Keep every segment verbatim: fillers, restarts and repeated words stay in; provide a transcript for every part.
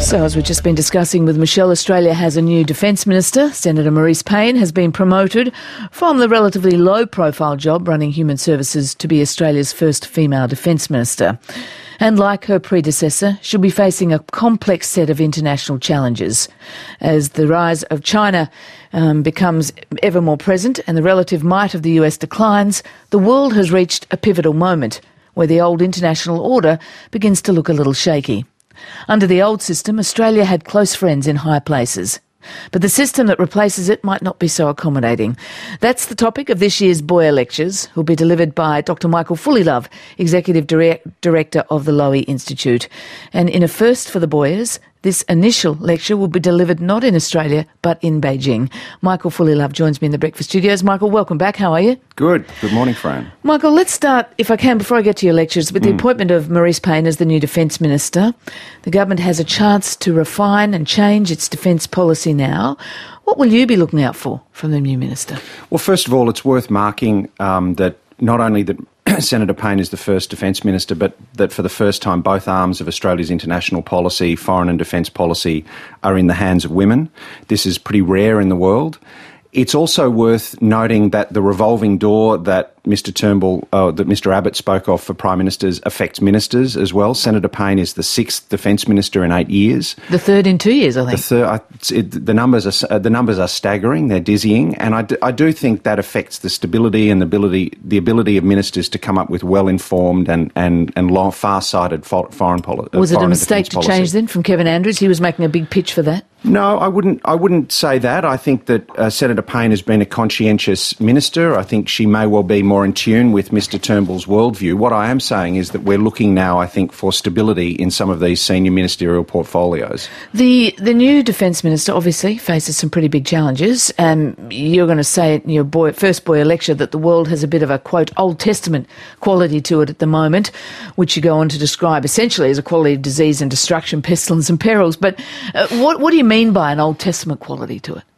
So, as we've just been discussing with Michelle, Australia has a new Defence Minister. Senator Marise Payne has been promoted from the relatively low-profile job running Human Services to be Australia's first female Defence Minister. And like her predecessor, she'll be facing a complex set of international challenges. As the rise of China um, becomes ever more present and the relative might of the U S declines, the world has reached a pivotal moment where the old international order begins to look a little shaky. Under the old system, Australia had close friends in high places. But the system that replaces it might not be so accommodating. That's the topic of this year's Boyer Lectures, who'll be delivered by Doctor Michael Fullilove, Executive Direct- Director of the Lowy Institute. And in a first for the Boyers, this initial lecture will be delivered not in Australia, but in Beijing. Michael Fullilove joins me in the Breakfast Studios. Michael, welcome back. How are you? Good. Good morning, Fran. Michael, let's start, if I can, before I get to your lectures, with the mm. appointment of Marise Payne as the new Defence Minister. The government has a chance to refine and change its defence policy now. What will you be looking out for from the new minister? Well, first of all, it's worth marking um, that not only that Senator Payne is the first Defence Minister, but that for the first time both arms of Australia's international policy, foreign and defence policy, are in the hands of women. This is pretty rare in the world. It's also worth noting that the revolving door that Mister Turnbull, uh, that Mister Abbott spoke of for Prime Ministers affects ministers as well. Senator Payne is the sixth Defence Minister in eight years. The third in two years, I think. The, third, it, the numbers are uh, the numbers are staggering. They're dizzying, and I do, I do think that affects the stability and the ability the ability of ministers to come up with well-informed and and and long, far-sighted foreign policy. Was it a mistake to change then from Kevin Andrews? He was making a big pitch for that. No, I wouldn't. I wouldn't say that. I think that uh, Senator Payne has been a conscientious minister. I think she may well be more in tune with Mister Turnbull's worldview. What I am saying is that we're looking now, I think, for stability in some of these senior ministerial portfolios. The the new Defence Minister obviously faces some pretty big challenges. Um, you're going to say in your boy, first Boyer lecture that the world has a bit of a, quote, Old Testament quality to it at the moment, which you go on to describe essentially as a quality of disease and destruction, pestilence and perils. But uh, what, what do you mean by an Old Testament quality to it?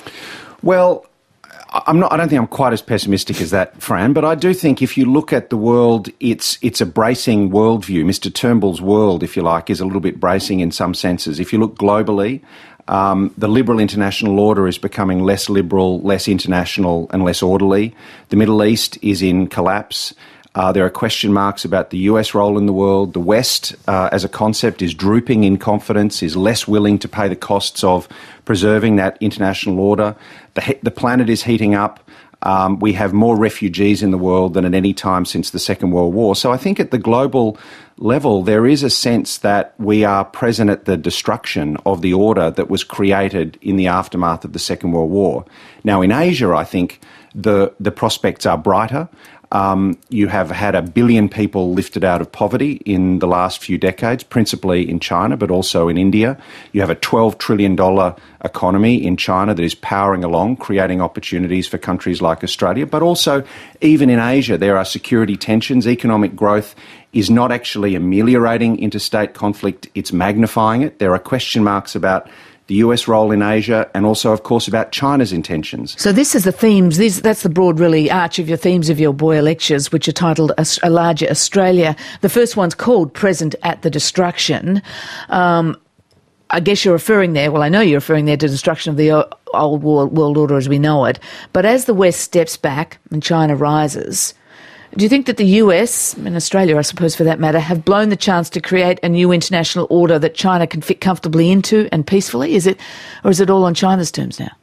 Well, I'm not, I don't think I'm quite as pessimistic as that, Fran, but I do think if you look at the world, it's it's a bracing worldview. Mister Turnbull's world, if you like, is a little bit bracing in some senses. If you look globally, um, the liberal international order is becoming less liberal, less international and less orderly. The Middle East is in collapse. Uh, there are question marks about the U S role in the world. The West, uh, as a concept, is drooping in confidence, is less willing to pay the costs of preserving that international order. The, he- the planet is heating up. Um, we have more refugees in the world than at any time since the Second World War. So I think at the global level, there is a sense that we are present at the destruction of the order that was created in the aftermath of the Second World War. Now, in Asia, I think the, the prospects are brighter. Um, you have had a billion people lifted out of poverty in the last few decades, principally in China, but also in India. You have a twelve trillion dollars economy in China that is powering along, creating opportunities for countries like Australia. But also, even in Asia, there are security tensions. Economic growth is not actually ameliorating interstate conflict, it's magnifying it. There are question marks about the U S role in Asia, and also, of course, about China's intentions. So this is the themes, these, that's the broad, really, arch of your themes of your Boyer Lectures, which are titled A, a Larger Australia. The first one's called Present at the Destruction. Um, I guess you're referring there, well, I know you're referring there to destruction of the old world order as we know it. But as the West steps back and China rises, do you think that the U S, and Australia, I suppose, for that matter, have blown the chance to create a new international order that China can fit comfortably into and peacefully? Is it, or is it all on China's terms now?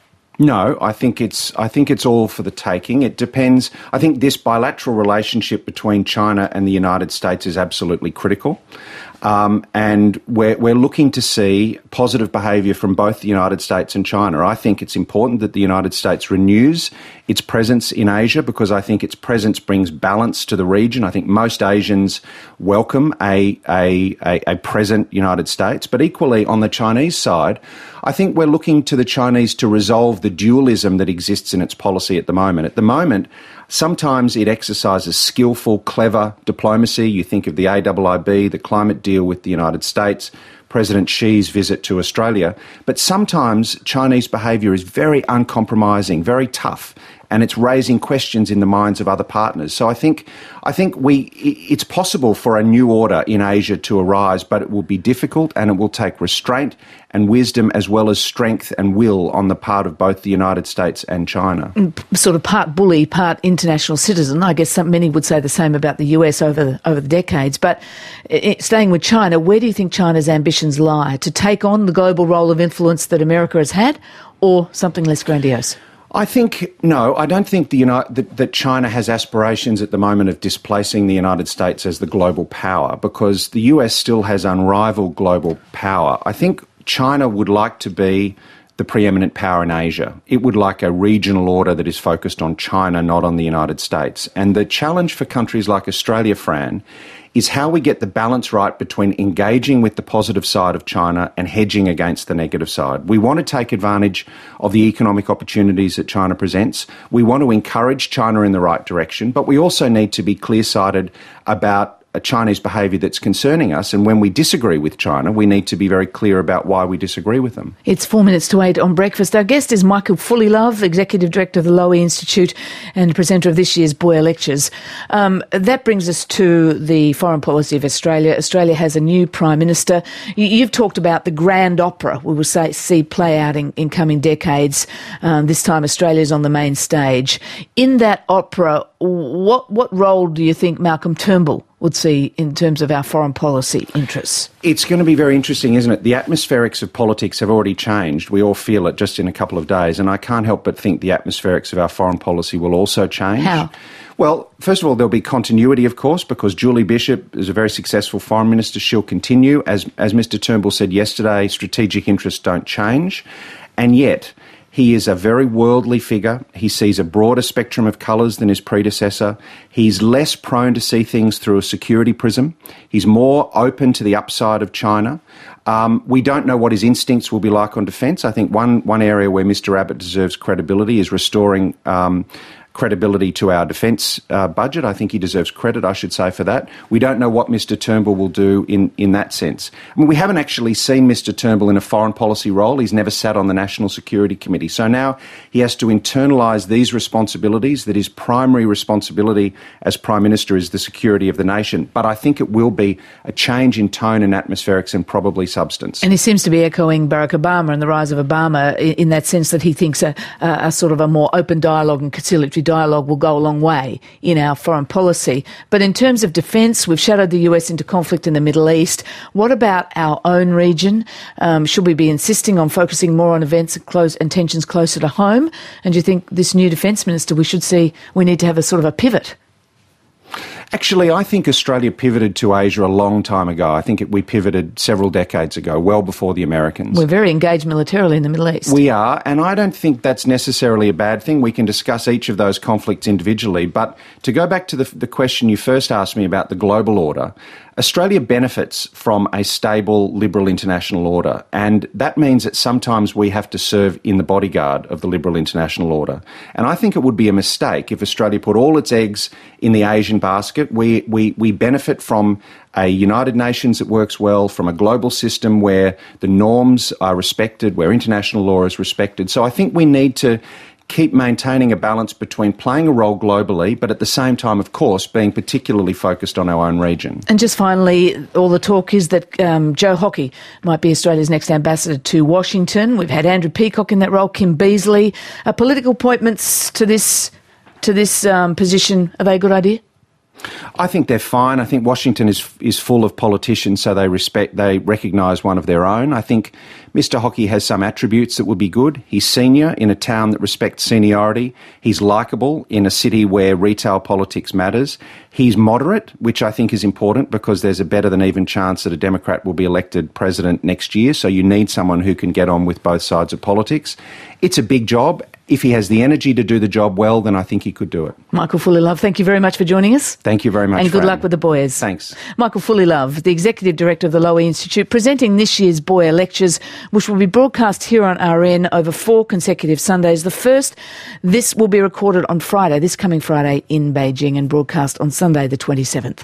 No, I think it's I think it's all for the taking. It depends. I think this bilateral relationship between China and the United States is absolutely critical. Um, and we're, we're looking to see positive behaviour from both the United States and China. I think it's important that the United States renews its presence in Asia because I think its presence brings balance to the region. I think most Asians welcome a, a, a, a present United States. But equally, on the Chinese side, I think we're looking to the Chinese to resolve the dualism that exists in its policy at the moment. At the moment, sometimes it exercises skillful, clever diplomacy. You think of the A I I B, the climate deal with the United States, President Xi's visit to Australia. But sometimes Chinese behaviour is very uncompromising, very tough, and it's raising questions in the minds of other partners. So I think I think we it's possible for a new order in Asia to arise, but it will be difficult and it will take restraint and wisdom as well as strength and will on the part of both the United States and China. Sort of part bully, part international citizen. I guess some, many would say the same about the U S over, over the decades. But it, staying with China, where do you think China's ambitions lie? To take on the global role of influence that America has had, or something less grandiose? I think, no, I don't think the Uni- that, that China has aspirations at the moment of displacing the United States as the global power, because the U S still has unrivaled global power. I think China would like to be the preeminent power in Asia. It would like a regional order that is focused on China, not on the United States. And the challenge for countries like Australia, Fran, is how we get the balance right between engaging with the positive side of China and hedging against the negative side. We want to take advantage of the economic opportunities that China presents. We want to encourage China in the right direction, but we also need to be clear-sighted about a Chinese behaviour that's concerning us, and when we disagree with China, we need to be very clear about why we disagree with them. It's four minutes to eight on Breakfast. Our guest is Michael Fullilove, Executive Director of the Lowy Institute and presenter of this year's Boyer Lectures. Um, that brings us to the foreign policy of Australia. Australia has a new Prime Minister. You, you've talked about the grand opera we will say, see play out in, in coming decades. Um, this time Australia's on the main stage. In that opera, what, what role do you think Malcolm Turnbull would see in terms of our foreign policy interests? It's going to be very interesting, isn't it? The atmospherics of politics have already changed. We all feel it just in a couple of days, and I can't help but think the atmospherics of our foreign policy will also change. How? Well, first of all, there'll be continuity, of course, because Julie Bishop is a very successful foreign minister. She'll continue. As, as Mister Turnbull said yesterday, strategic interests don't change. And yet, he is a very worldly figure. He sees a broader spectrum of colours than his predecessor. He's less prone to see things through a security prism. He's more open to the upside of China. Um, we don't know what his instincts will be like on defence. I think one, one area where Mister Abbott deserves credibility is restoring um, credibility to our defence uh, budget. I think he deserves credit, I should say, for that. We don't know what Mister Turnbull will do in, in that sense. I mean, we haven't actually seen Mister Turnbull in a foreign policy role. He's never sat on the National Security Committee. So now he has to internalise these responsibilities, that his primary responsibility as Prime Minister is the security of the nation. But I think it will be a change in tone and atmospherics and probably substance. And he seems to be echoing Barack Obama and the rise of Obama in that sense that he thinks a, a, a sort of a more open dialogue and conciliatory dialogue will go a long way in our foreign policy. But in terms of defence, we've shadowed the U S into conflict in the Middle East. What about our own region? Um, should we be insisting on focusing more on events and, close, and tensions closer to home? And do you think this new Defence Minister, we should see, we need to have a sort of a pivot? Actually, I think Australia pivoted to Asia a long time ago. I think it, we pivoted several decades ago, well before the Americans. We're very engaged militarily in the Middle East. We are, and I don't think that's necessarily a bad thing. We can discuss each of those conflicts individually. But to go back to the, the question you first asked me about the global order, Australia benefits from a stable, liberal international order, and that means that sometimes we have to serve in the bodyguard of the liberal international order. And I think it would be a mistake if Australia put all its eggs in the Asian basket. We, we, we benefit from a United Nations that works well, from a global system where the norms are respected, where international law is respected. So I think we need to keep maintaining a balance between playing a role globally, but at the same time, of course, being particularly focused on our own region. And just finally, all the talk is that um, Joe Hockey might be Australia's next ambassador to Washington. We've had Andrew Peacock in that role, Kim Beazley. Are political appointments to this to this um, position, are they a good idea? I think they're fine. I think Washington is is full of politicians, so they respect, they recognise one of their own. I think Mister Hockey has some attributes that would be good. He's senior in a town that respects seniority. He's likeable in a city where retail politics matters. He's moderate, which I think is important because there's a better than even chance that a Democrat will be elected president next year, so you need someone who can get on with both sides of politics. It's a big job. If he has the energy to do the job well, then I think he could do it. Michael Fullilove, thank you very much for joining us. Thank you very much, And good Fran. luck with the Boyers. Thanks. Michael Fullilove, the Executive Director of the Lowy Institute, presenting this year's Boyer Lectures, which will be broadcast here on R N over four consecutive Sundays. The first, this will be recorded on Friday, this coming Friday in Beijing, and broadcast on Sunday the twenty-seventh.